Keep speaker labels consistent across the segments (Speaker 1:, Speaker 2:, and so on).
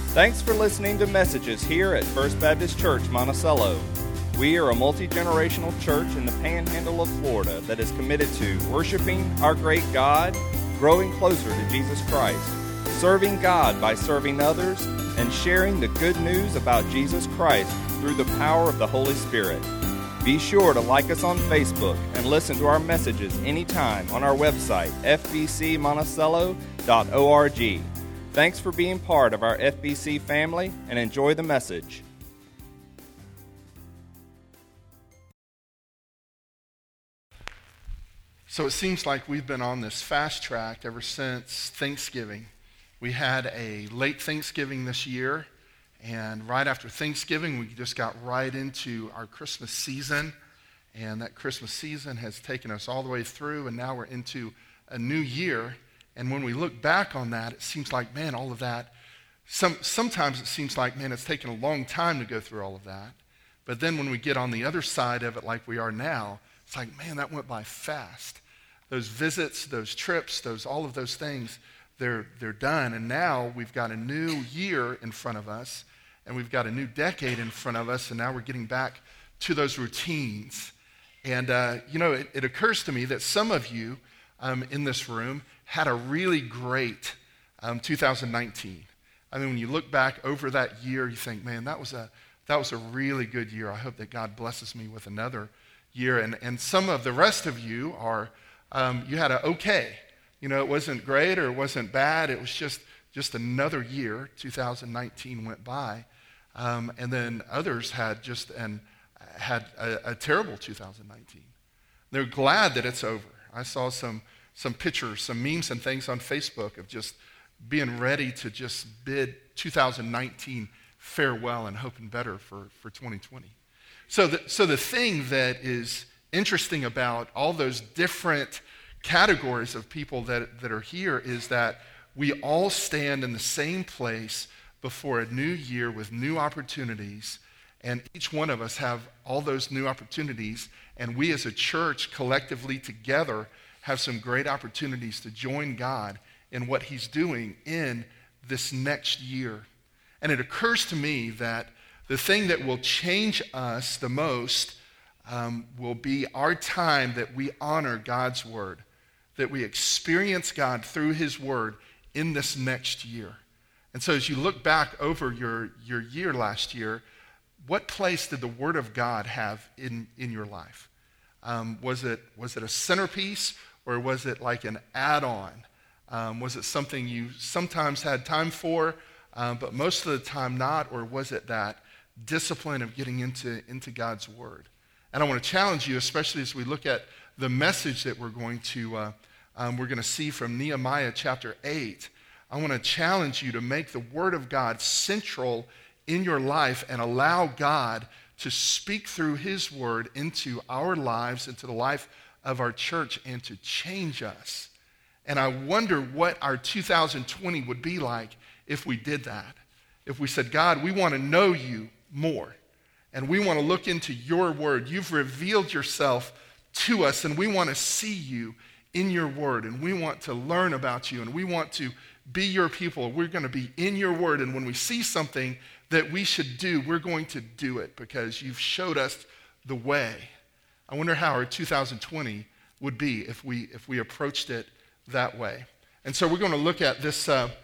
Speaker 1: Thanks for listening to messages here at First Baptist Church, Monticello. We are a multi-generational church in the panhandle of Florida that is committed to worshiping our great God, growing closer to Jesus Christ, serving God by serving others, and sharing the good news about Jesus Christ through the power of the Holy Spirit. Be sure to like us on Facebook and listen to our messages anytime on our website, fbcmonticello.org. Thanks for being part of our FBC family, and enjoy the message.
Speaker 2: So it seems like we've been on this fast track ever since Thanksgiving. We had a late Thanksgiving this year, and right after Thanksgiving, we just got right into our Christmas season, and that Christmas season has taken us all the way through, and now we're into a new year. And when we look back on that, it seems like, man, all of that, sometimes it seems like, man, it's taken a long time to go through all of that. But then when we get on the other side of it like we are now, it's like, man, that went by fast. Those visits, those trips, all of those things, they're done. And now we've got a new year in front of us, and we've got a new decade in front of us, and now we're getting back to those routines. And, it occurs to me that some of you in this room had a really great 2019. I mean, when you look back over that year, you think, man, that was a really good year. I hope that God blesses me with another year. And some of the rest of you are, you had a okay. It wasn't great or it wasn't bad. It was just another year. 2019 went by. And then others had a terrible 2019. They're glad that it's over. I saw some pictures, some memes and things on Facebook of just being ready to just bid 2019 farewell and hoping better for 2020. So the thing that is interesting about all those different categories of people that are here is that we all stand in the same place before a new year with new opportunities, and each one of us have all those new opportunities, and we as a church collectively together have some great opportunities to join God in what he's doing in this next year. And it occurs to me that the thing that will change us the most will be our time that we honor God's word, that we experience God through his word in this next year. And so as you look back over your year last year, what place did the word of God have in your life? Was it a centerpiece, or was it like an add-on? Was it something you sometimes had time for, but most of the time not? Or was it that discipline of getting into God's word? And I want to challenge you, especially as we look at the message that we're going to see from Nehemiah chapter 8. I want to challenge you to make the word of God central in your life and allow God to speak through his word into our lives, into the life of our church, and to change us. And I wonder what our 2020 would be like if we did that. If we said, God, we want to know you more, and we want to look into your word. You've revealed yourself to us, and we want to see you in your word, and we want to learn about you, and we want to be your people. We're going to be in your word, and when we see something that we should do, we're going to do it because you've showed us the way. I wonder how our 2020 would be if we approached it that way. And so we're going to look at this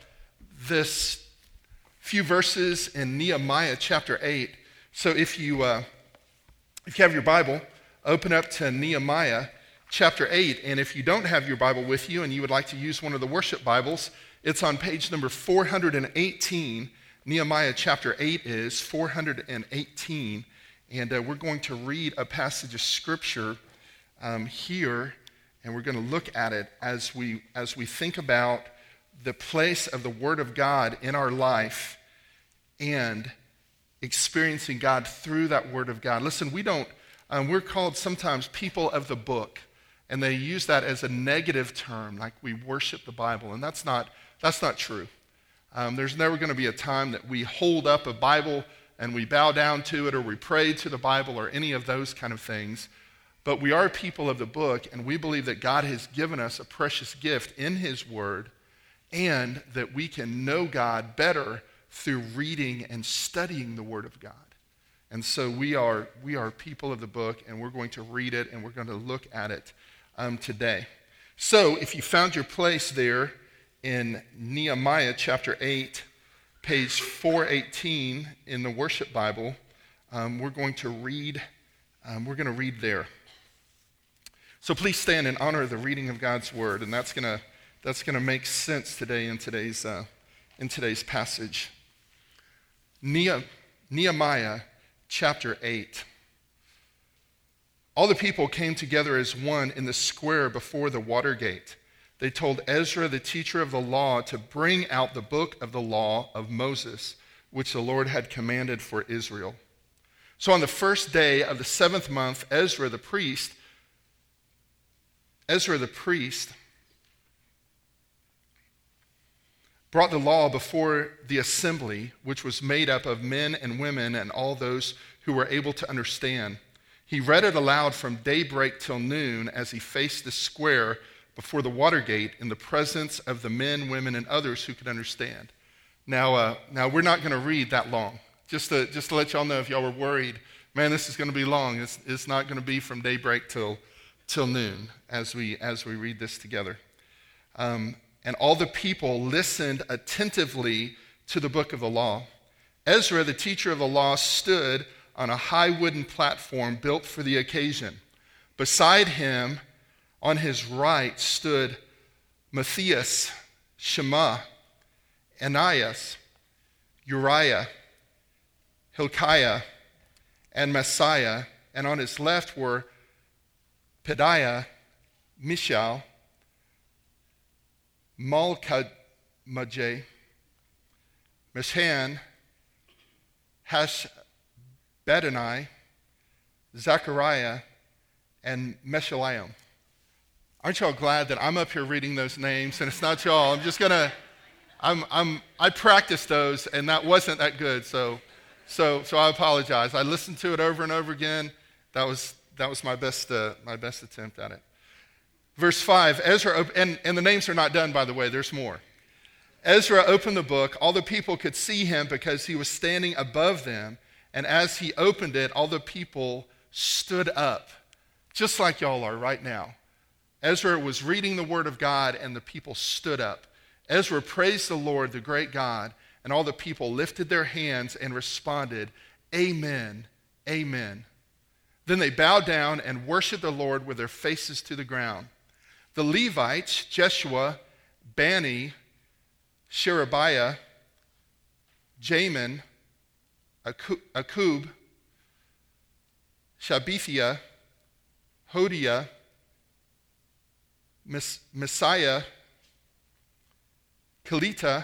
Speaker 2: few verses in Nehemiah chapter 8. So if you have your Bible, open up to Nehemiah chapter 8. And if you don't have your Bible with you and you would like to use one of the worship Bibles, it's on page number 418. Nehemiah chapter 8 is 418. And we're going to read a passage of scripture here, and we're going to look at it as we think about the place of the Word of God in our life and experiencing God through that Word of God. Listen, we're called sometimes people of the book, and they use that as a negative term, like we worship the Bible, and that's not true. There's never going to be a time that we hold up a Bible and we bow down to it, or we pray to the Bible, or any of those kind of things. But we are people of the book, and we believe that God has given us a precious gift in his word, and that we can know God better through reading and studying the Word of God. And so we are people of the book, and we're going to read it, and we're going to look at it today. So if you found your place there in Nehemiah chapter 8, page 418 in the worship Bible, we're going to read there. So please stand in honor of the reading of God's word, and that's gonna make sense today in today's passage. Nehemiah chapter 8. All the people came together as one in the square before the water gate. They told Ezra, the teacher of the law, to bring out the book of the law of Moses, which the Lord had commanded for Israel. So on the first day of the 7th month, Ezra the priest brought the law before the assembly, which was made up of men and women and all those who were able to understand. He read it aloud from daybreak till noon as he faced the square before the water gate in the presence of the men, women, and others who could understand. Now we're not going to read that long. Just to let y'all know, if y'all were worried, man, this is going to be long. It's not going to be from daybreak till noon as we read this together. And all the people listened attentively to the book of the law. Ezra, the teacher of the law, stood on a high wooden platform built for the occasion. Beside him, on his right, stood Matthias, Shema, Ananias, Uriah, Hilkiah, and Messiah, and on his left were Pedaiah, Mishael, Malchijah, Meshan, Hashbadani, Zechariah, and Meshullam. Aren't y'all glad that I'm up here reading those names and it's not y'all? I practiced those and that wasn't that good, so I apologize. I listened to it over and over again. That was my best attempt at it. Verse 5, Ezra, and the names are not done, by the way, there's more. Ezra opened the book. All the people could see him because he was standing above them. And as he opened it, all the people stood up, just like y'all are right now. Ezra was reading the word of God, and the people stood up. Ezra praised the Lord, the great God, and all the people lifted their hands and responded, Amen, Amen. Then they bowed down and worshiped the Lord with their faces to the ground. The Levites, Jeshua, Bani, Sherebiah, Jamin, Akub, Shabethiah, Hodiah, Messiah, Kelita.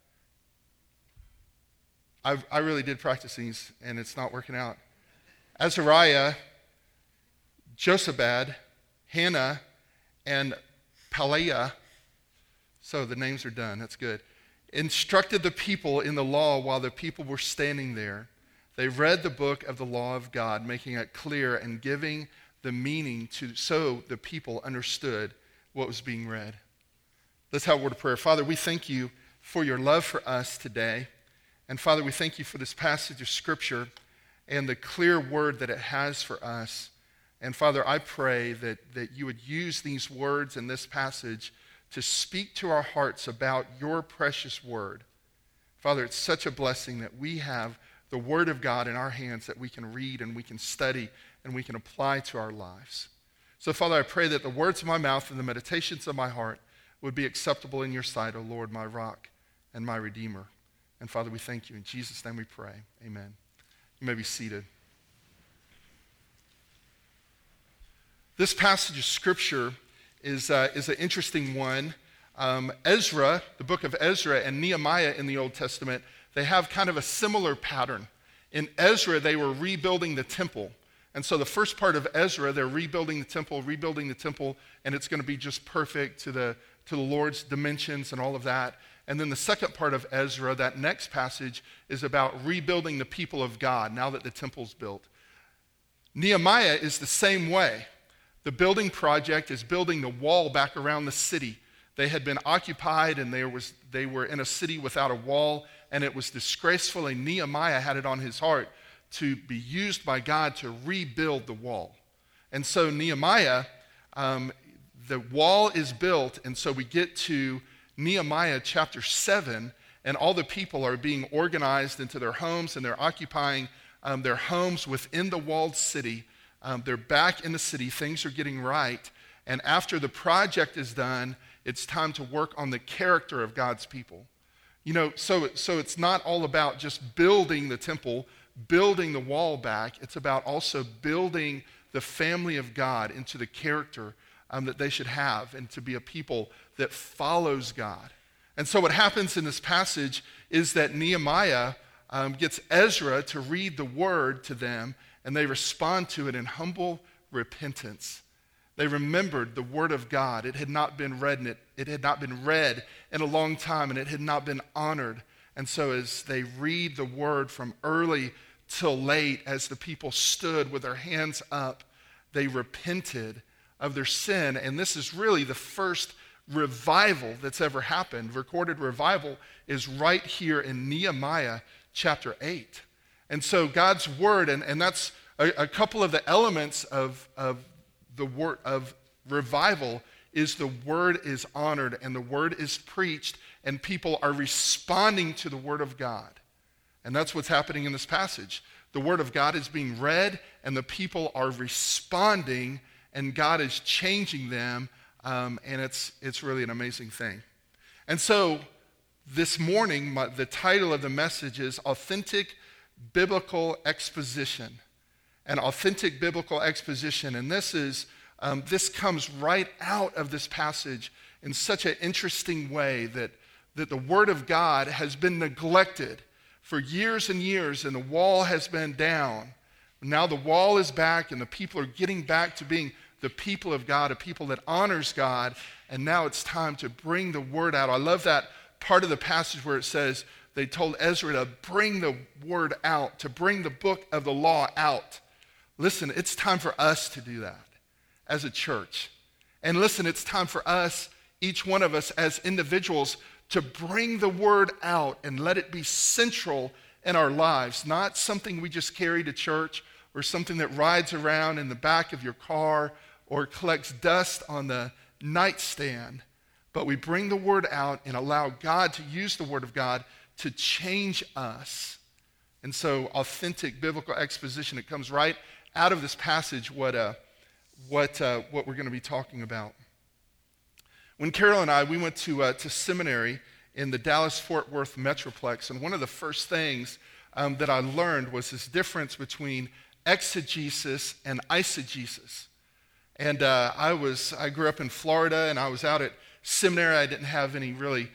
Speaker 2: I really did practice these, and it's not working out. Azariah, Josabad, Hannah, and Pelaiah. So the names are done. That's good. Instructed the people in the law while the people were standing there. They read the book of the law of God, making it clear and giving the meaning so the people understood what was being read. Let's have a word of prayer. Father, we thank you for your love for us today. And Father, we thank you for this passage of Scripture and the clear word that it has for us. And Father, I pray that you would use these words in this passage to speak to our hearts about your precious word. Father, it's such a blessing that we have the word of God in our hands that we can read and we can study and we can apply to our lives. So Father, I pray that the words of my mouth and the meditations of my heart would be acceptable in your sight, O Lord, my rock and my redeemer. And Father, we thank you. In Jesus' name we pray. Amen. You may be seated. This passage of Scripture is an interesting one. Ezra, the book of Ezra, and Nehemiah in the Old Testament, they have kind of a similar pattern. In Ezra, they were rebuilding the temple. And so the first part of Ezra, they're rebuilding the temple, and it's going to be just perfect to the Lord's dimensions and all of that. And then the second part of Ezra, that next passage, is about rebuilding the people of God now that the temple's built. Nehemiah is the same way. The building project is building the wall back around the city. They had been occupied, and they were in a city without a wall, and it was disgraceful, and Nehemiah had it on his heart to be used by God to rebuild the wall. And so Nehemiah, the wall is built, and so we get to Nehemiah chapter 7, and all the people are being organized into their homes, and they're occupying their homes within the walled city. They're back in the city. Things are getting right. And after the project is done, it's time to work on the character of God's people. You know, so it's not all about just building the temple, building the wall back. It's about also building the family of God into the character that they should have, and to be a people that follows God. And so what happens in this passage is that Nehemiah gets Ezra to read the word to them, and they respond to it in humble repentance. They remembered the word of God. It had not been read, and it had not been read in a long time, and it had not been honored. And so as they read the word from early till late, as the people stood with their hands up, they repented of their sin. And this is really the first revival that's ever happened. Recorded revival is right here in Nehemiah chapter 8. And so God's word, and that's a couple of the elements of the word of revival, is the word is honored and the word is preached, and people are responding to the word of God. And that's what's happening in this passage. The word of God is being read, and the people are responding, and God is changing them, and it's really an amazing thing. And so this morning, the title of the message is Authentic Biblical Exposition. An authentic biblical exposition. And this comes right out of this passage in such an interesting way that the Word of God has been neglected for years and years, and the wall has been down. Now the wall is back, and the people are getting back to being the people of God, a people that honors God, and now it's time to bring the Word out. I love that part of the passage where it says they told Ezra to bring the Word out, to bring the book of the law out. Listen, it's time for us to do that as a church. And listen, it's time for us, each one of us as individuals, to bring the word out and let it be central in our lives, not something we just carry to church or something that rides around in the back of your car or collects dust on the nightstand, but we bring the word out and allow God to use the word of God to change us. And so authentic biblical exposition, it comes right out of this passage what we're going to be talking about. When Carol and I, we went to seminary in the Dallas-Fort Worth Metroplex, and one of the first things that I learned was this difference between exegesis and eisegesis. And I grew up in Florida, and I was out at seminary. I didn't have any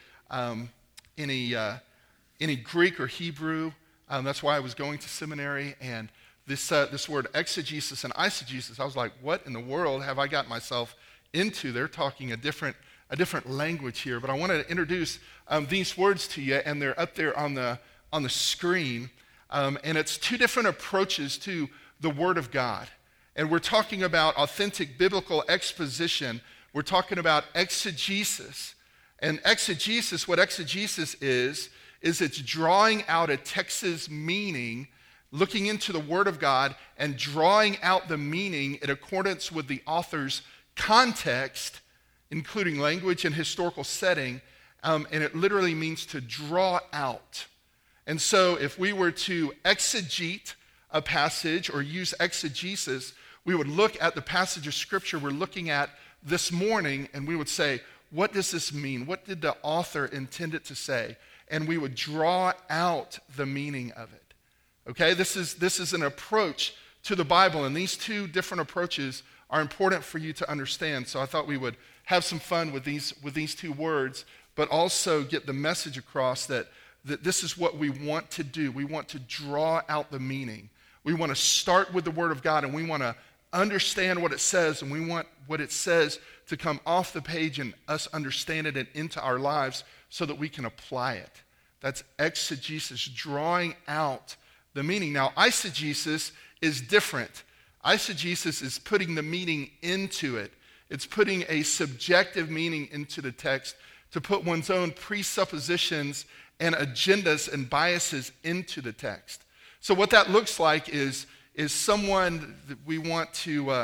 Speaker 2: Greek or Hebrew. That's why I was going to seminary. And this word exegesis and eisegesis, I was like, what in the world have I got myself into? They're talking a different language here. But I want to introduce these words to you, and they're up there on the screen. And it's two different approaches to the Word of God. And we're talking about authentic biblical exposition. We're talking about exegesis. And exegesis, what exegesis is it's drawing out a text's meaning, looking into the Word of God and drawing out the meaning in accordance with the author's context, including language and historical setting, and it literally means to draw out. And so if we were to exegete a passage or use exegesis, we would look at the passage of Scripture we're looking at this morning, and we would say, what does this mean? What did the author intend it to say? And we would draw out the meaning of it. Okay, this is an approach to the Bible, and these two different approaches are important for you to understand. So I thought we would have some fun with these two words, but also get the message across that this is what we want to do. We want to draw out the meaning. We want to start with the Word of God, and we want to understand what it says, and we want what it says to come off the page and us understand it and into our lives so that we can apply it. That's exegesis, drawing out the meaning. Now, eisegesis is different. Eisegesis is putting the meaning into it. It's putting a subjective meaning into the text to put one's own presuppositions and agendas and biases into the text. So what that looks like is someone that we want to,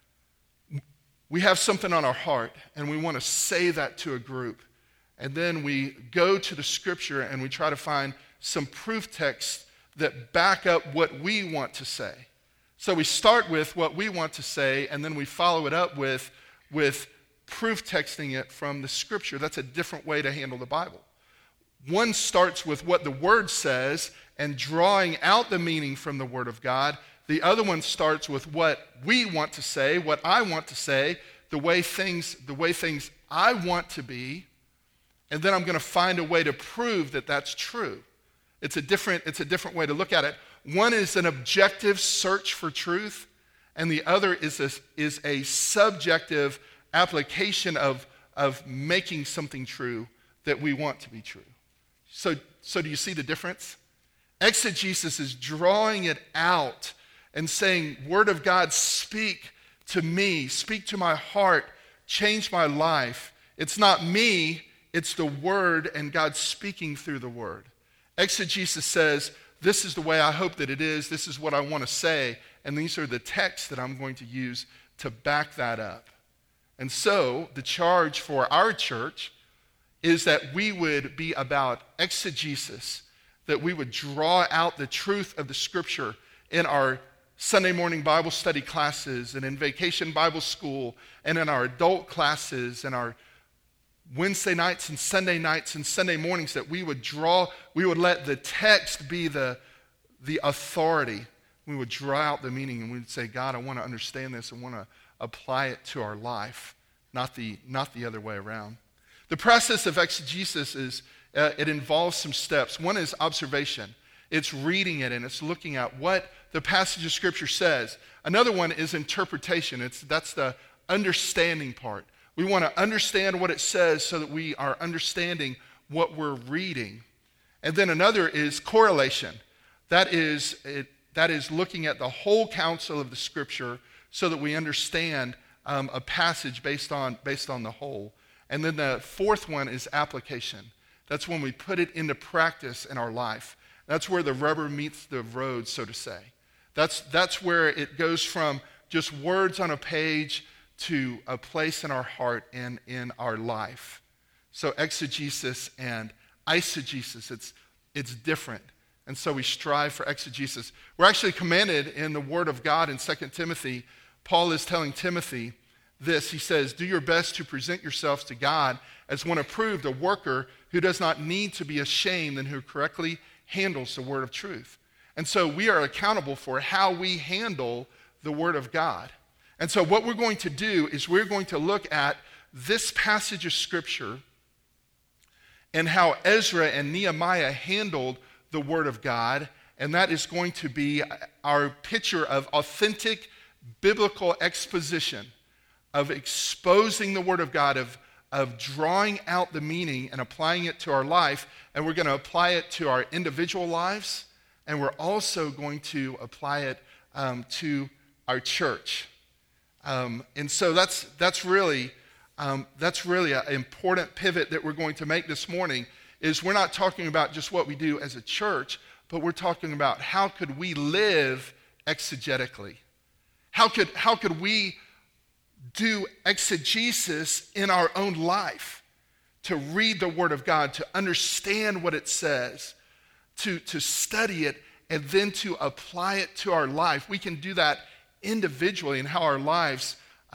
Speaker 2: we have something on our heart and we want to say that to a group. And then we go to the scripture and we try to find some proof texts that back up what we want to say. So we start with what we want to say, and then we follow it up with proof texting it from the scripture. That's a different way to handle the Bible. One starts with what the Word says and drawing out the meaning from the Word of God. The other one starts with what we want to say, what I want to say, the way things I want to be, and then I'm going to find a way to prove that that's true. It's a different way to look at it. One is an objective search for truth, and the other is a subjective application of making something true that we want to be true. So do you see the difference? Exegesis is drawing it out and saying, Word of God, speak to me, speak to my heart, change my life. It's not me, it's the Word and God speaking through the Word. Exegesis says, this is the way I hope that it is, this is what I want to say, and these are the texts that I'm going to use to back that up. And so the charge for our church is that we would be about exegesis, that we would draw out the truth of the Scripture in our Sunday morning Bible study classes and in Vacation Bible School and in our adult classes and our Wednesday nights and Sunday mornings, that we would let the text be the authority. We would draw out the meaning and we would say, God, I want to understand this and want to apply it to our life, not the other way around. The process of exegesis it involves some steps. One is observation. It's reading it and it's looking at what the passage of Scripture says. Another one is interpretation. That's the understanding part. We want to understand what it says so that we are understanding what we're reading. And then another is correlation. That is looking at the whole counsel of the Scripture so that we understand a passage based on the whole. And then the fourth one is application. That's when we put it into practice in our life. That's where the rubber meets the road, so to say. That's where it goes from just words on a page to a place in our heart and in our life. So exegesis and eisegesis, it's different. And so we strive for exegesis. We're actually commanded in the Word of God in 2 Timothy. Paul is telling Timothy this. He says, do your best to present yourselves to God as one approved, a worker who does not need to be ashamed and who correctly handles the word of truth. And so we are accountable for how we handle the Word of God. And so what we're going to do is we're going to look at this passage of Scripture and how Ezra and Nehemiah handled the Word of God, and that is going to be our picture of authentic biblical exposition, of exposing the Word of God, of drawing out the meaning and applying it to our life, and we're going to apply it to our individual lives, and we're also going to apply it to our church. And so that's really an important pivot that we're going to make this morning. Is we're not talking about just what we do as a church, but we're talking about how could we live exegetically? How could we do exegesis in our own life, to read the Word of God, to understand what it says, to study it, and then to apply it to our life. We can do that individually, and how our lives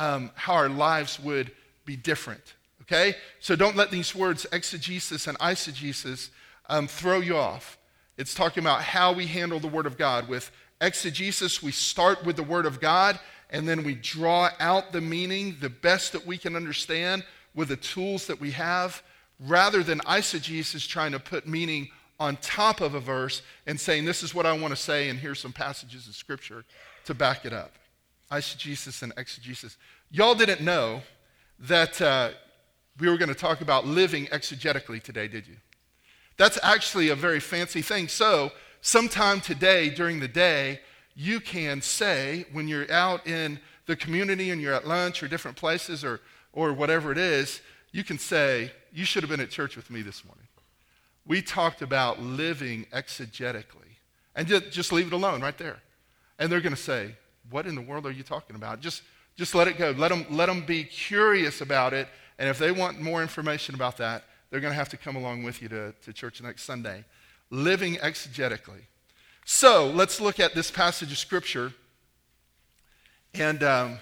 Speaker 2: would be different. Okay? So don't let these words exegesis and eisegesis throw you off. It's talking about how we handle the Word of God. With exegesis, we start with the Word of God, and then we draw out the meaning the best that we can understand with the tools that we have, rather than eisegesis trying to put meaning on top of a verse and saying, this is what I want to say, and here's some passages of Scripture to back it up. Eisegesis and exegesis. Y'all didn't know that we were going to talk about living exegetically today, did you? That's actually a very fancy thing. So sometime today during the day, you can say, when you're out in the community and you're at lunch or different places or whatever it is, you can say, you should have been at church with me this morning. We talked about living exegetically. And just leave it alone right there. And they're going to say, what in the world are you talking about? Just let it go. Let them be curious about it. And if they want more information about that, they're going to have to come along with you to church next Sunday. Living exegetically. So let's look at this passage of Scripture. And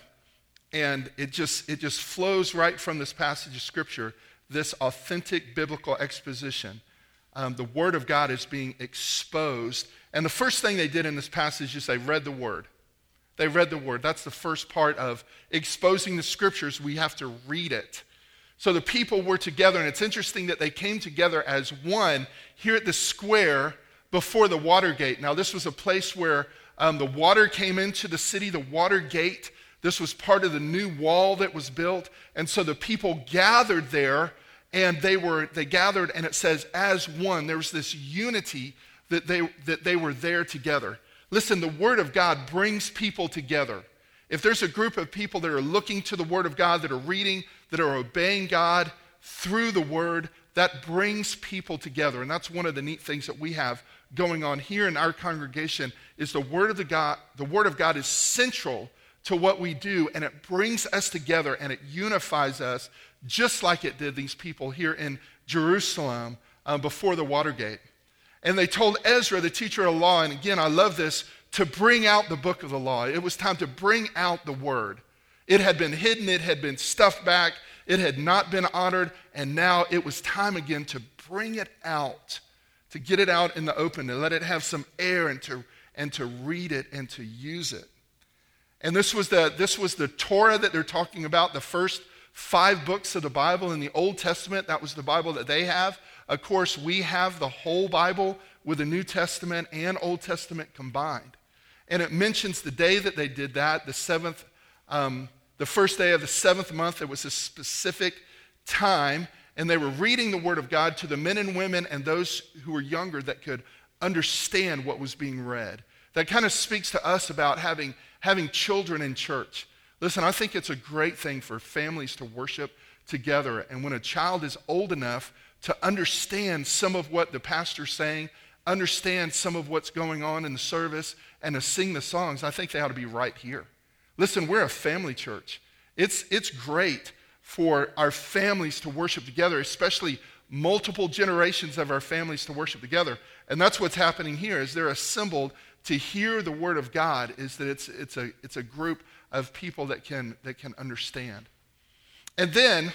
Speaker 2: it just flows right from this passage of Scripture, this authentic biblical exposition. The Word of God is being exposed. And the first thing they did in this passage is they read the Word. They read the Word. That's the first part of exposing the Scriptures. We have to read it. So the people were together, and it's interesting that they came together as one here at the square before the water gate. Now, this was a place where the water came into the city, the water gate. This was part of the new wall that was built. And so the people gathered there, and they gathered, and it says, as one. There was this unity that they were there together. Listen, the Word of God brings people together. If there's a group of people that are looking to the Word of God, that are reading, that are obeying God through the Word, that brings people together. And that's one of the neat things that we have going on here in our congregation is the Word of God is central to what we do, and it brings us together and it unifies us just like it did these people here in Jerusalem before the water gate. And they told Ezra, the teacher of the law, and again, I love this, to bring out the book of the law. It was time to bring out the Word. It had been hidden, it had been stuffed back, it had not been honored, and now it was time again to bring it out, to get it out in the open, to let it have some air and to read it and to use it. And this was the Torah that they're talking about, the first 5 books of the Bible in the Old Testament. That was the Bible that they have. Of course, we have the whole Bible with the New Testament and Old Testament combined. And it mentions the day that they did that, the first day of the 7th month. It was a specific time, and they were reading the Word of God to the men and women and those who were younger that could understand what was being read. That kind of speaks to us about having children in church. Listen, I think it's a great thing for families to worship together. And when a child is old enough to understand some of what the pastor's saying, understand some of what's going on in the service, and to sing the songs, I think they ought to be right here. Listen, we're a family church. It's great for our families to worship together, especially multiple generations of our families to worship together. And that's what's happening here, is they're assembled to hear the Word of God, is that it's a group of people that can understand. And then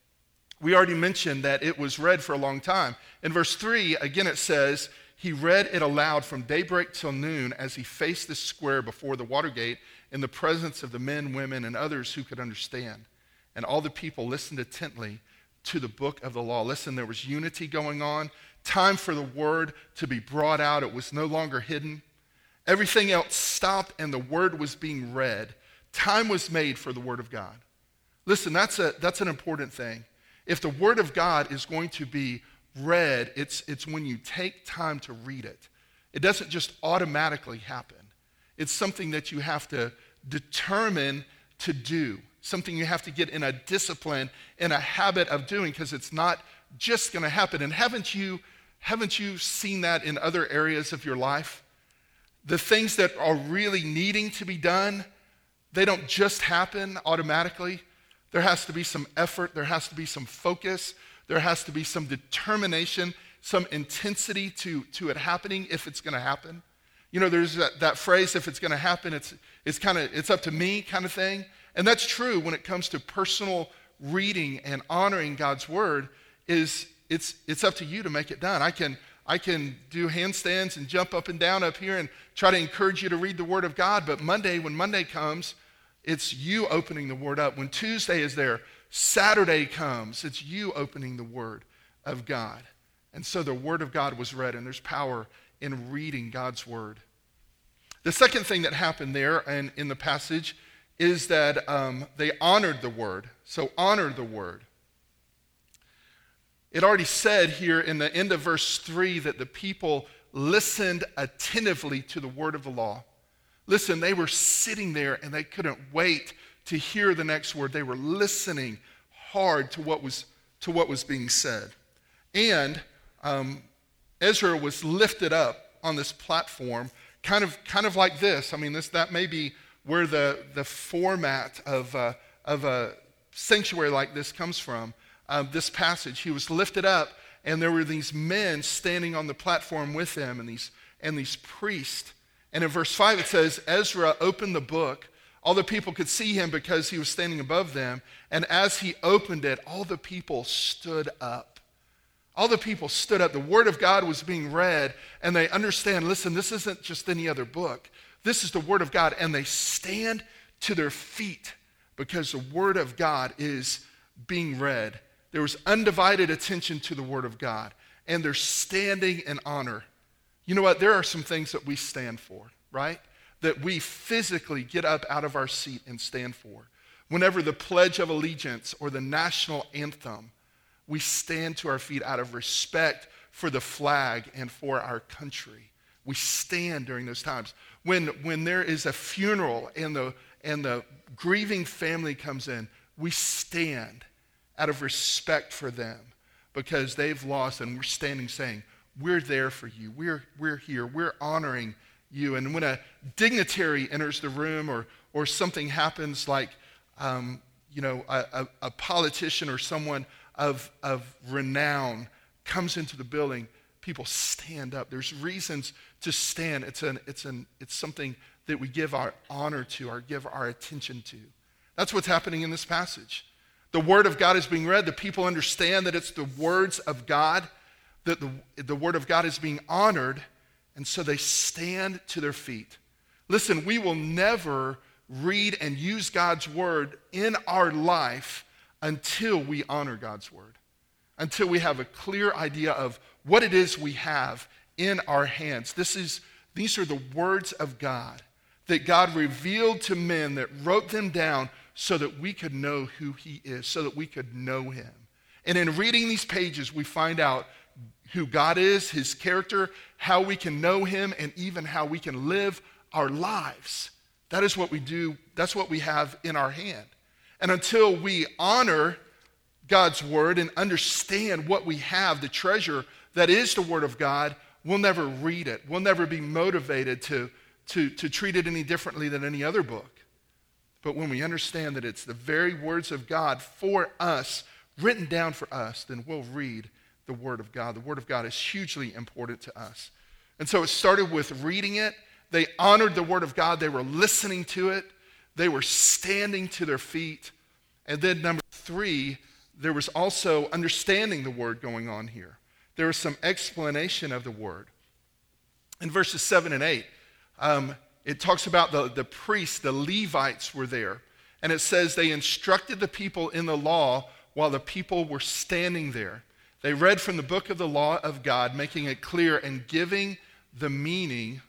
Speaker 2: we already mentioned that it was read for a long time. In verse 3, again it says, he read it aloud from daybreak till noon as he faced the square before the water gate in the presence of the men, women, and others who could understand. And all the people listened intently to the book of the law. Listen, there was unity going on, time for the Word to be brought out. It was no longer hidden. Everything else stopped and the Word was being read. Time was made for the Word of God. Listen, that's an important thing. If the Word of God is going to be read, it's when you take time to read it. It doesn't just automatically happen. It's something that you have to determine to do, something you have to get in a discipline, in a habit of doing, because it's not just going to happen. And haven't you seen that in other areas of your life? The things that are really needing to be done, they don't just happen automatically. There has to be some effort. There has to be some focus. There has to be some determination, some intensity to it happening if it's going to happen. You know, there's that phrase, if it's going to happen, it's up to me kind of thing. And that's true when it comes to personal reading and honoring God's Word. It's up to you to make it done. I can do handstands and jump up and down up here and try to encourage you to read the Word of God. But when Monday comes, it's you opening the Word up. When Tuesday is there, Saturday comes, it's you opening the Word of God. And so the Word of God was read, and there's power in reading God's Word. The second thing that happened there and in the passage is that they honored the Word. So honor the Word. It already said here in the end of verse 3 that the people listened attentively to the word of the law. Listen, they were sitting there and they couldn't wait to hear the next word. They were listening hard to what was being said. And Ezra was lifted up on this platform, kind of like this. I mean, that may be where the format of a sanctuary like this comes from. This passage, he was lifted up, and there were these men standing on the platform with him, and these priests. And in verse 5 it says, Ezra opened the book. All the people could see him because he was standing above them. And as he opened it, all the people stood up. All the people stood up. The word of God was being read, and they understand, listen, this isn't just any other book. This is the word of God. And they stand to their feet because the word of God is being read. There was undivided attention to the word of God, and they're standing in honor. You know what? There are some things that we stand for, right? That we physically get up out of our seat and stand for. Whenever the Pledge of Allegiance or the national anthem, we stand to our feet out of respect for the flag and for our country. We stand during those times. When there is a funeral and the grieving family comes in, we stand out of respect for them because they've lost, and we're standing saying, we're there for you. We're here. We're honoring you. And when a dignitary enters the room or something happens like, a politician or someone of renown comes into the building, people stand up. There's reasons to stand. It's something that we give our honor to or give our attention to. That's what's happening in this passage. The word of God is being read. The people understand that it's the words of God, that the word of God is being honored, and so they stand to their feet. Listen, we will never read and use God's word in our life until we honor God's word, until we have a clear idea of what it is we have in our hands. These are the words of God that God revealed to men, that wrote them down so that we could know who he is, so that we could know him. And in reading these pages, we find out who God is, his character, how we can know him, and even how we can live our lives. That is what we do. That's what we have in our hand. And until we honor God's word and understand what we have, the treasure that is the word of God, we'll never read it. We'll never be motivated to treat it any differently than any other book. But when we understand that it's the very words of God for us, written down for us, then we'll read the word of God. The word of God is hugely important to us. And so it started with reading it. They honored the word of God. They were listening to it. They were standing to their feet. And then number 3, there was also understanding the word going on here. There was some explanation of the word. In verses 7 and 8, it talks about the priests, the Levites were there. And it says they instructed the people in the law while the people were standing there. They read from the book of the law of God, making it clear and giving meaning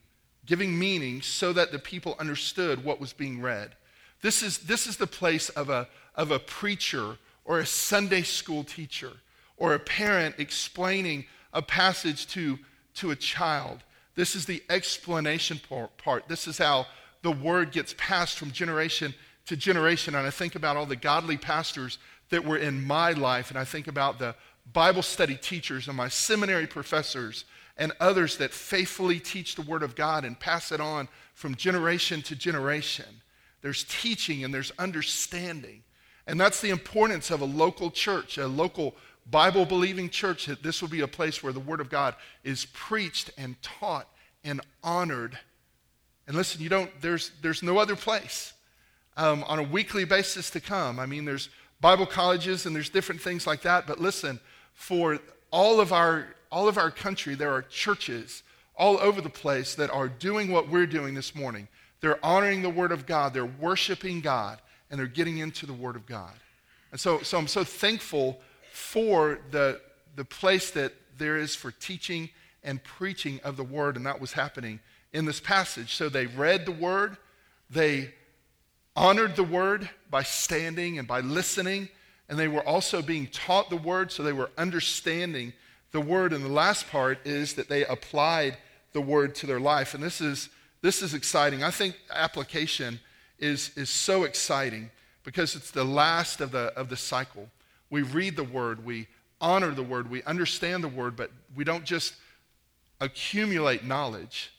Speaker 2: so that the people understood what was being read. This is the place of a preacher or a Sunday school teacher or a parent explaining a passage to a child. This is the explanation part. This is how the word gets passed from generation to generation. And I think about all the godly pastors that were in my life, and I think about the Bible study teachers and my seminary professors and others that faithfully teach the word of God and pass it on from generation to generation. There's teaching and there's understanding. And that's the importance of a local church, a local Bible-believing church, that this will be a place where the word of God is preached and taught and honored. And listen, there's no other place on a weekly basis to come. I mean, there's Bible colleges and there's different things like that. But listen, for all of our country, there are churches all over the place that are doing what we're doing this morning. They're honoring the word of God. They're worshiping God, and they're getting into the word of God. And so I'm so thankful for the place that there is for teaching and preaching of the word, and that was happening in this passage. So they read the word, they honored the word by standing and by listening, and they were also being taught the word, so they were understanding the word. And the last part is that they applied the word to their life. And this is This is exciting. I think application is so exciting because it's the last of the cycle. We read the Word, we honor the Word, we understand the Word, but we don't just accumulate knowledge.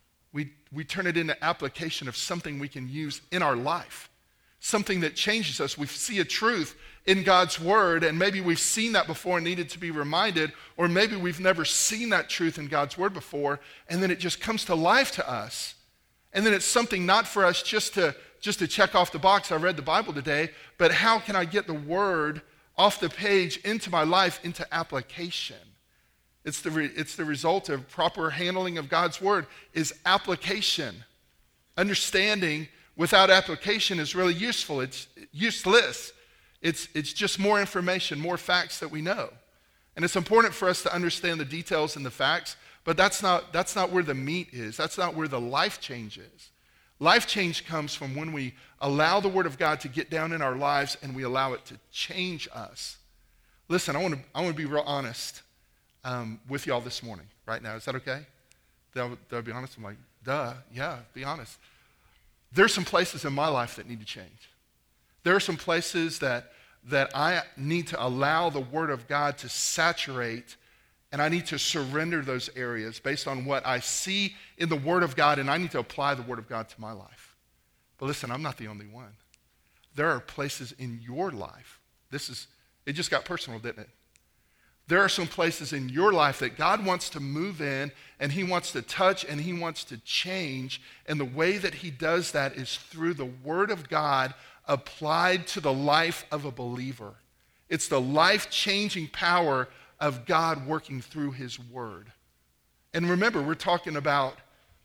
Speaker 2: We turn it into application of something we can use in our life, something that changes us. We see a truth in God's Word, and maybe we've seen that before and needed to be reminded, or maybe we've never seen that truth in God's Word before, and then it just comes to life to us. And then it's something not for us just to check off the box, I read the Bible today, but how can I get the Word off the page into my life, into application? It's the result of proper handling of God's Word is application. Understanding without application is really useful. It's useless. It's just more information, more facts that we know. And it's important for us to understand the details and the facts, but that's not where the meat is. That's not where the life change is. Life change comes from when we allow the Word of God to get down in our lives and we allow it to change us. Listen, I want to be real honest with y'all this morning, right now. Is that okay? Did I be honest? I'm like, duh, yeah, be honest. There's some places in my life that need to change. There are some places that I need to allow the Word of God to saturate, and I need to surrender those areas based on what I see in the Word of God, and I need to apply the Word of God to my life. But listen, I'm not the only one. There are places in your life. It just got personal, didn't it? There are some places in your life that God wants to move in, and He wants to touch, and He wants to change. And the way that He does that is through the Word of God applied to the life of a believer. It's the life-changing power of God working through His Word. And remember, we're talking about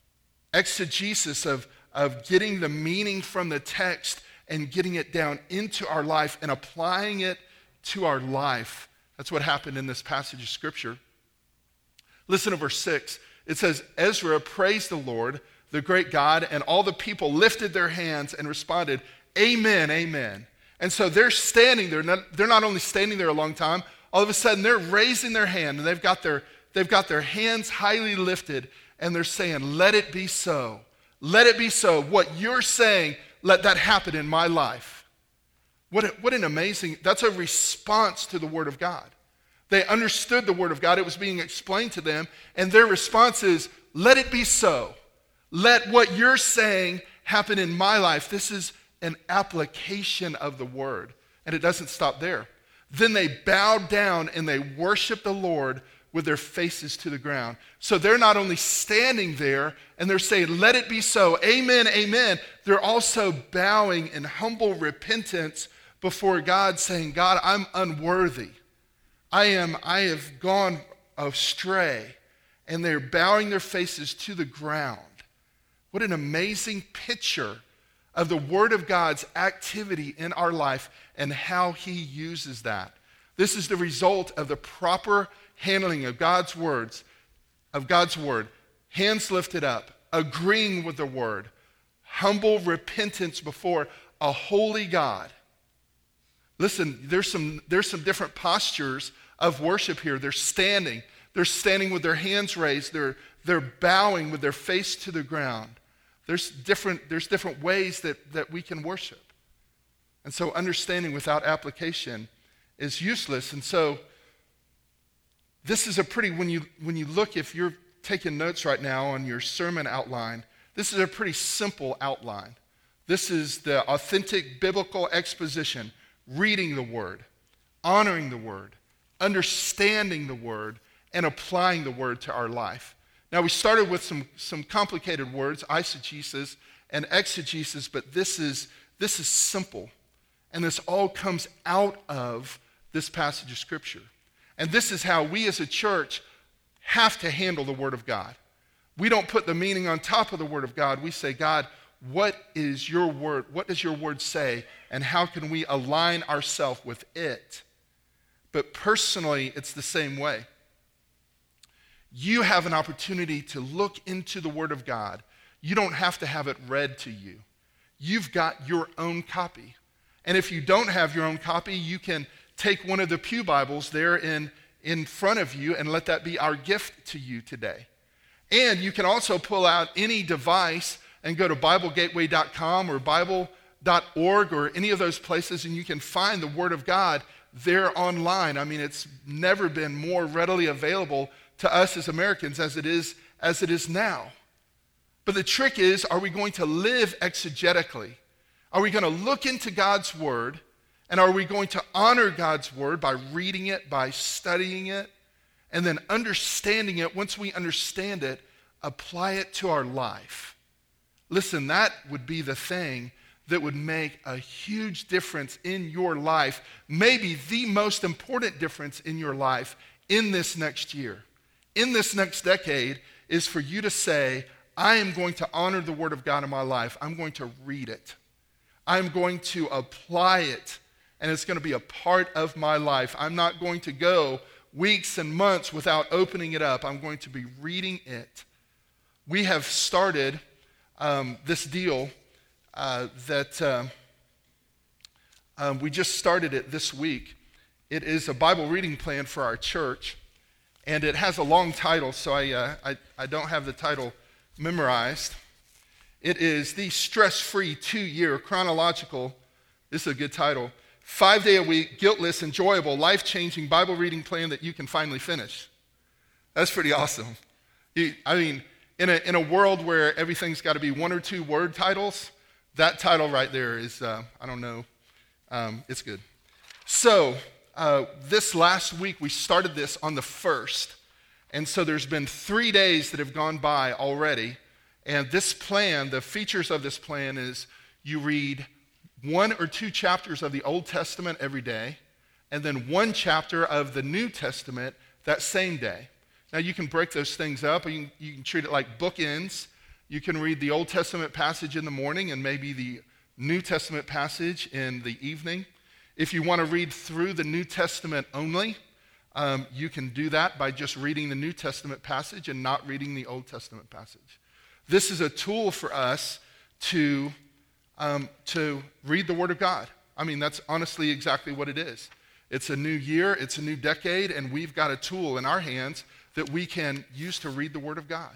Speaker 2: exegesis of getting the meaning from the text and getting it down into our life and applying it to our life. That's what happened in this passage of Scripture. Listen to verse 6. It says, Ezra praised the Lord, the great God, and all the people lifted their hands and responded, Amen, amen. And so they're standing there. They're not only standing there a long time, all of a sudden they're raising their hand, and they've got their hands highly lifted, and they're saying, let it be so. Let it be so. What you're saying, let that happen in my life. What an amazing, that's a response to the Word of God. They understood the Word of God. It was being explained to them, and their response is, let it be so. Let what you're saying happen in my life. This is an application of the Word, and it doesn't stop there. Then they bowed down and they worshiped the Lord with their faces to the ground. So they're not only standing there and they're saying, let it be so, amen, amen. They're also bowing in humble repentance before God, saying, God, I'm unworthy. I have gone astray. And they're bowing their faces to the ground. What an amazing picture of the Word of God's activity in our life and how He uses that. This is the result of the proper handling of God's Word, hands lifted up, agreeing with the Word, humble repentance before a holy God. Listen, there's some different postures of worship here. They're standing with their hands raised. They're bowing with their face to the ground. There's different ways that we can worship. And so understanding without application is useless. And so this is when you look, if you're taking notes right now on your sermon outline, this is a pretty simple outline. This is the authentic biblical exposition, reading the Word, honoring the Word, understanding the Word, and applying the Word to our life. Now, we started with some complicated words, eisegesis and exegesis, but this is simple. And this all comes out of this passage of Scripture. And this is how we as a church have to handle the Word of God. We don't put the meaning on top of the Word of God. We say, God, what is your Word? What does your Word say? And how can we align ourselves with it? But personally, it's the same way. You have an opportunity to look into the Word of God. You don't have to have it read to you. You've got your own copy. And if you don't have your own copy, you can take one of the pew Bibles there in front of you and let that be our gift to you today. And you can also pull out any device and go to BibleGateway.com or Bible.org or any of those places, and you can find the Word of God there online. I mean, it's never been more readily available to us as Americans as it is now. But the trick is, are we going to live exegetically? Are we going to look into God's Word, and are we going to honor God's Word by reading it, by studying it, and then understanding it? Once we understand it, apply it to our life. Listen, that would be the thing that would make a huge difference in your life, maybe the most important difference in your life in this next year. In this next decade is for you to say, I am going to honor the Word of God in my life. I'm going to read it. I'm going to apply it, and it's going to be a part of my life. I'm not going to go weeks and months without opening it up. I'm going to be reading it. We have started this deal that we just started it this week. It is a Bible reading plan for our church, and it has a long title, so I don't have the title memorized. It is the Stress-Free 2-Year Chronological, this is a good title, 5-day-a-week, guiltless, enjoyable, life-changing Bible reading plan that you can finally finish. That's pretty awesome. I mean, in a world where everything's got to be 1 or 2 word titles, that title right there is, I don't know, it's good. So, this last week we started this on the 1st, and so there's been 3 days that have gone by already, and this plan, the features of this plan is you read 1 or 2 chapters of the Old Testament every day, and then 1 chapter of the New Testament that same day. Now you can break those things up, or you can treat it like bookends. You can read the Old Testament passage in the morning and maybe the New Testament passage in the evening. If you want to read through the New Testament only, you can do that by just reading the New Testament passage and not reading the Old Testament passage. This is a tool for us to read the Word of God. I mean, that's honestly exactly what it is. It's a new year, it's a new decade, and we've got a tool in our hands that we can use to read the Word of God.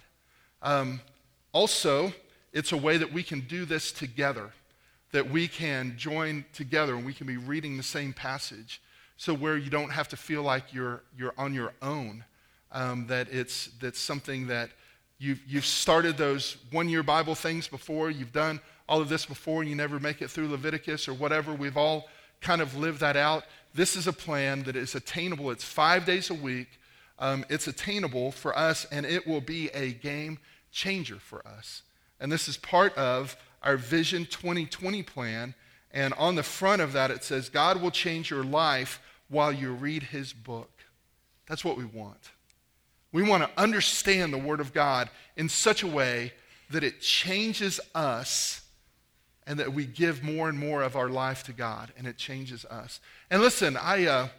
Speaker 2: Also, it's a way that we can do this together, that we can join together and we can be reading the same passage. So where you don't have to feel like you're on your own, that's something that you've started those 1-year Bible things before, you've done all of this before, and you never make it through Leviticus or whatever. We've all kind of lived that out. This is a plan that is attainable. It's 5 days a week. It's attainable for us, and it will be a game changer for us. And this is part of our Vision 2020 plan, and on the front of that it says, God will change your life while you read His book. That's what we want. We want to understand the Word of God in such a way that it changes us and that we give more and more of our life to God, and it changes us. And listen, I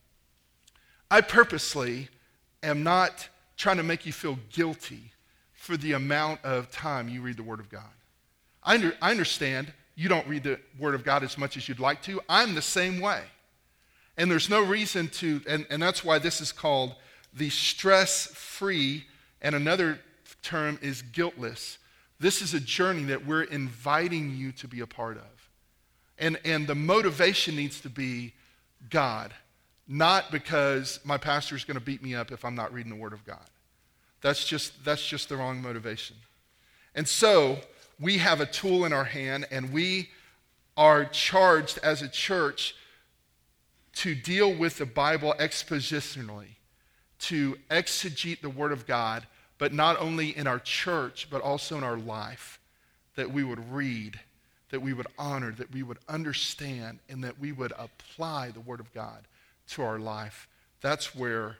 Speaker 2: purposely am not trying to make you feel guilty for the amount of time you read the Word of God. I understand you don't read the Word of God as much as you'd like to. I'm the same way. And there's no reason to, and that's why this is called the stress-free, and another term is guiltless. This is a journey that we're inviting you to be a part of. And the motivation needs to be God, not because my pastor is going to beat me up if I'm not reading the Word of God. That's just the wrong motivation. And so we have a tool in our hand, and we are charged as a church to deal with the Bible expositionally, to exegete the Word of God, but not only in our church, but also in our life, that we would read, that we would honor, that we would understand, and that we would apply the Word of God to our life. That's where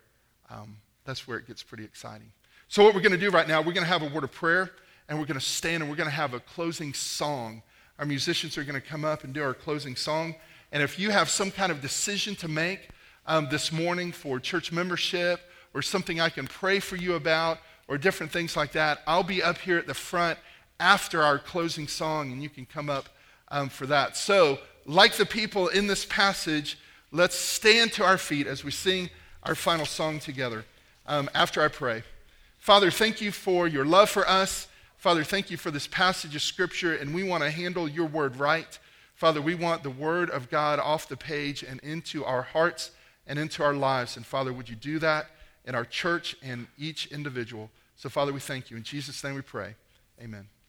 Speaker 2: it gets pretty exciting. So what we're going to do right now, we're going to have a word of prayer, and we're going to stand, and we're going to have a closing song. Our musicians are going to come up and do our closing song. And if you have some kind of decision to make this morning for church membership, or something I can pray for you about, or different things like that, I'll be up here at the front after our closing song, and you can come up for that. So, like the people in this passage, let's stand to our feet as we sing our final song together after I pray. Father, thank you for your love for us. Father, thank you for this passage of Scripture, and we want to handle your word right. Father, we want the word of God off the page and into our hearts and into our lives. And Father, would you do that in our church and each individual? So Father, we thank you. In Jesus' name we pray. Amen.